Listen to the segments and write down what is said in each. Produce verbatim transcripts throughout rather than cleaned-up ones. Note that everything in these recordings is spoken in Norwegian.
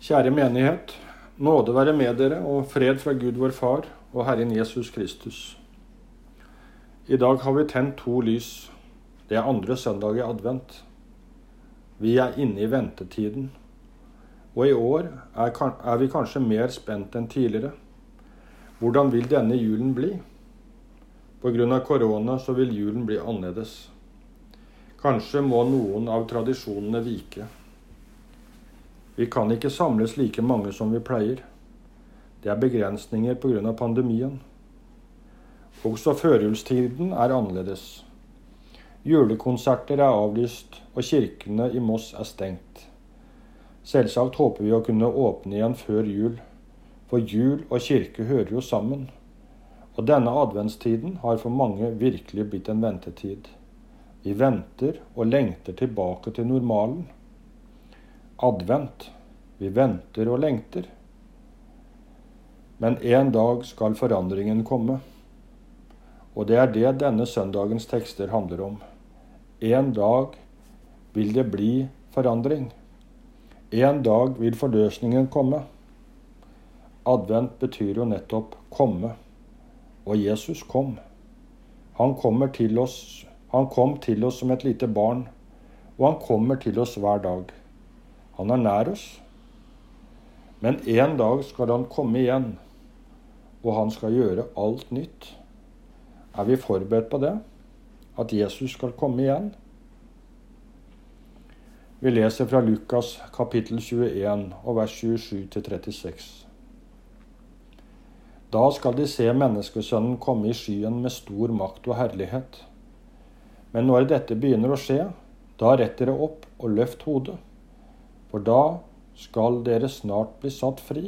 Kjære menighet, nåde være med dere og fred fra Gud vår Far og Herren Jesus Kristus. I dag har vi tent to lys. Det er andre søndag i advent. Vi er inne i ventetiden, og i år er, er vi kanskje mer spent enn tidligere. Hvordan vil denne julen bli? På grunn av korona så vil julen bli annerledes. Kanskje må noen av tradisjonene vike. Vi kan ikke samles like mange som vi pleier. Det er begrensninger på grunn av pandemien. Også førjulstiden er annerledes. Julekonserter er avlyst, og kirkene i Moss er stengt. Selvsagt håper vi å kunne åpne igjen før jul, for jul og kirke hører jo sammen. Og denne adventstiden har for mange virkelig blitt en ventetid. Vi venter og lengter tilbake til normalen. Advent. Vi venter og lengter. Men en dag skal forandringen komme. Og det er det denne søndagens tekster handler om. En dag vil det bli forandring. En dag vil forløsningen komme. Advent betyr jo nettopp komme. Og Jesus kom. Han kommer til oss, han kom til oss som et lite barn, og han kommer til oss hver dag. Han er nær oss. Men en dag skal han komme igjen, og han skal gjøre alt nytt. Er vi forberedt på det? At Jesus skal komme igjen? Vi leser fra Lukas kapittel tjueen og vers tjuesju til trettiseks. Da skal de se menneskesønnen komme i skyen med stor makt og herlighet. Men når dette begynner å skje, da rett dere opp og løft hodet. For da skal dere snart bli satt fri.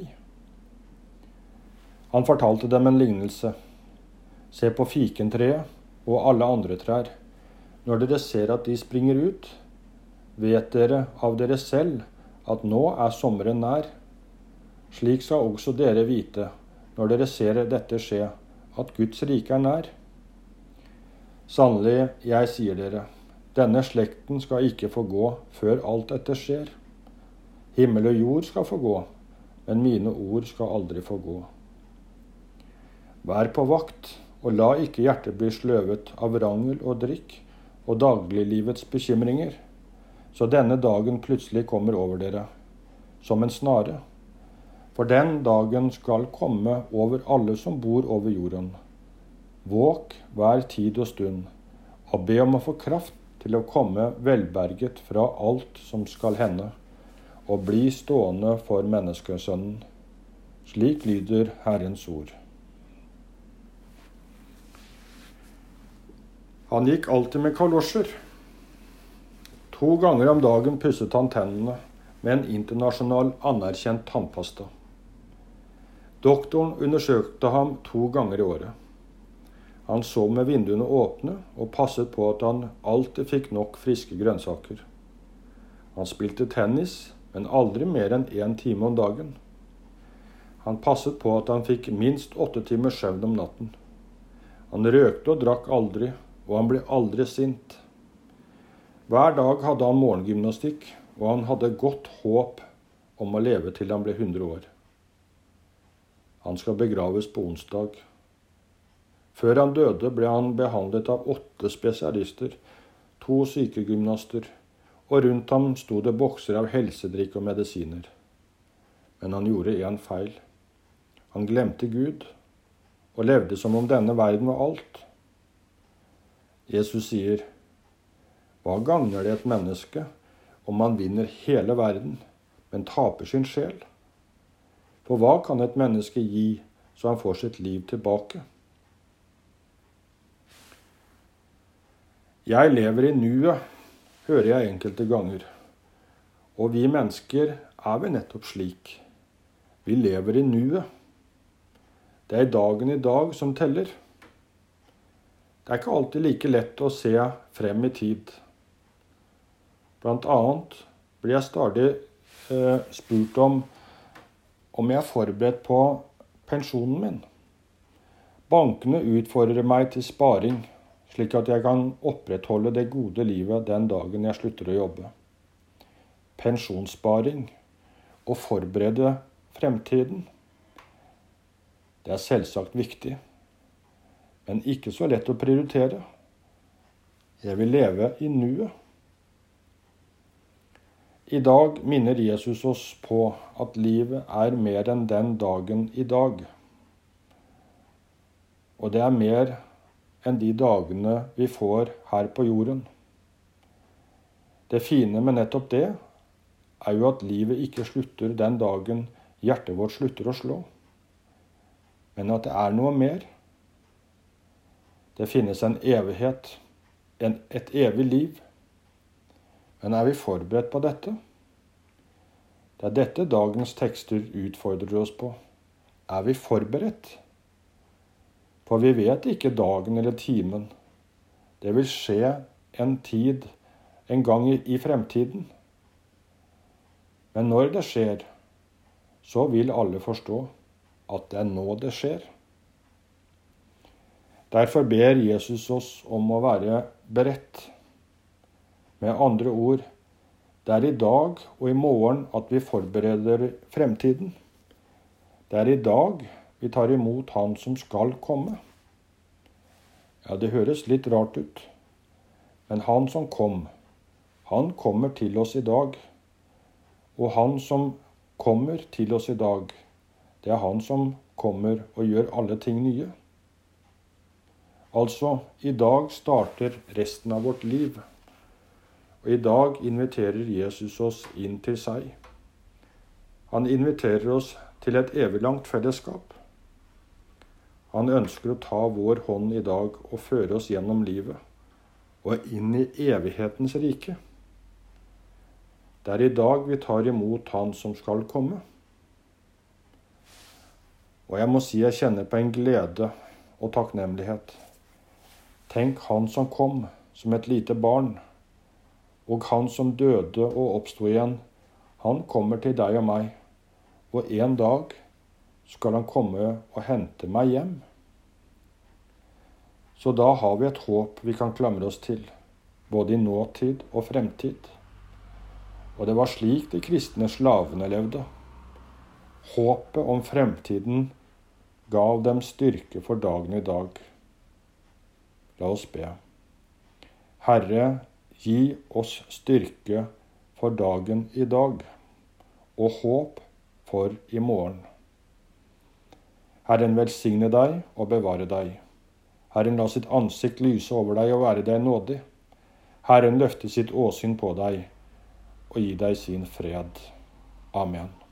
Han fortalte dem en lignelse. Se på fikentreet og alle andre trær. Når dere ser at de springer ut, vet dere av dere selv at nå er sommeren nær. Slik skal også dere vite, når dere ser dette skje, at Guds rike er nær. Sannelig, jeg sier dere, denne slekten skal ikke få gå før alt dette skjer. Himmel og jord skal få gå, men mine ord skal aldri få gå. Vær på vakt, og la ikke hjertet bli sløvet av rangel og drikk og dagliglivets bekymringer, så denne dagen plutselig kommer over dere, som en snare. For den dagen skal komme over alle som bor over jorden. Våk hver tid og stund, og be om å få kraft til å komme velberget fra alt som skal hende, og bli stående for menneskesønnen. Slik lyder Herrens ord. Han gikk alltid med kalosjer. To ganger om dagen pusset han tennene med en internasjonal anerkjent tannpasta. Doktoren undersøkte ham to ganger i året. Han så med vinduene åpne og passet på at han alltid fikk nok friske grønnsaker. Han spilte tennis, men aldri mer enn en time om dagen. Han passet på at han fikk minst åtte timer søvn om natten. Han røkte og drakk aldri, og han ble aldri sint. Hver dag hadde han morgengymnastikk, og han hadde godt håp om å leve til han ble hundre år. Han skal begraves på onsdag. Før han døde ble han behandlet av åtte spesialister, to sykegymnaster, og rundt ham sto det bokser av helsedrikk og medisiner. Men han gjorde en feil. Han glemte Gud, og levde som om denne verden var alt. Jesus sier, hva gagner det et menneske om man vinner hele verden, men taper sin sjel? For hva kan et menneske gi så han får sitt liv tilbake? Jeg lever i nuet, hører jeg enkelte ganger. Og vi mennesker er vi nettopp slik. Vi lever i nuet. Det er dagen i dag som teller. Det er ikke alltid like lett å se frem i tid. Blant annet blir jeg stadig eh, spurt om om jeg er forberedt på pensjonen min. Bankene utfordrer meg til sparing, slik at jeg kan opprettholde det gode livet den dagen jeg slutter å jobbe. Pensjonssparing. å forberede fremtiden. Det er selvsagt viktig, men ikke så lett å prioritere. Jeg vil leve i nuet. I dag minner Jesus oss på at livet er mer enn den dagen i dag. Og det er mer enn de dagene vi får her på jorden. Det fine med nettopp det er jo at livet ikke slutter den dagen hjertet vårt slutter å slå, men at det er noe mer. Det finnes en evighet, en, et evig liv. Men er vi forberedt på dette? Det er dette dagens tekster utfordrer oss på. Er vi forberedt? For vi vet ikke dagen eller timen. Det vil skje en tid, en gang i, i fremtiden. Men når det skjer, så vil alle forstå at det er nå det skjer. Derfor ber Jesus oss om å være beredt. Med andre ord, det er i dag og i morgen at vi forbereder fremtiden. Det er i dag vi tar imot Han som skal komme. Ja, det høres litt rart ut, men Han som kom, Han kommer til oss i dag. Og Han som kommer til oss i dag, det er Han som kommer og gjør alle ting nye. Altså, i dag starter resten av vårt liv. Og i dag inviterer Jesus oss inn til seg. Han inviterer oss til et eviglangt fellesskap. Han ønsker å ta vår hånd i dag og føre oss gjennom livet og inn i evighetens rike. Det er i dag vi tar imot Han som skal komme. Og jeg må si jeg kjenner på en glede og takknemlighet. Tenk Han som kom som et lite barn, og Han som døde og oppstod igjen. Han kommer til deg og meg, og en dag skal Han komme og hente meg hjem. Så da har vi et håp vi kan klamre oss til, både i nåtid og fremtid. Og det var slik de kristne slavene levde. Håpet om fremtiden gav dem styrke for dagen i dag. La oss be. Herre, gi oss styrke for dagen i dag, og håp for i morgen. Herren velsigne deg og bevare deg. Herren la sitt ansikt lyse over deg og være deg nådig. Herren løfte sitt åsyn på deg og gi deg sin fred. Amen.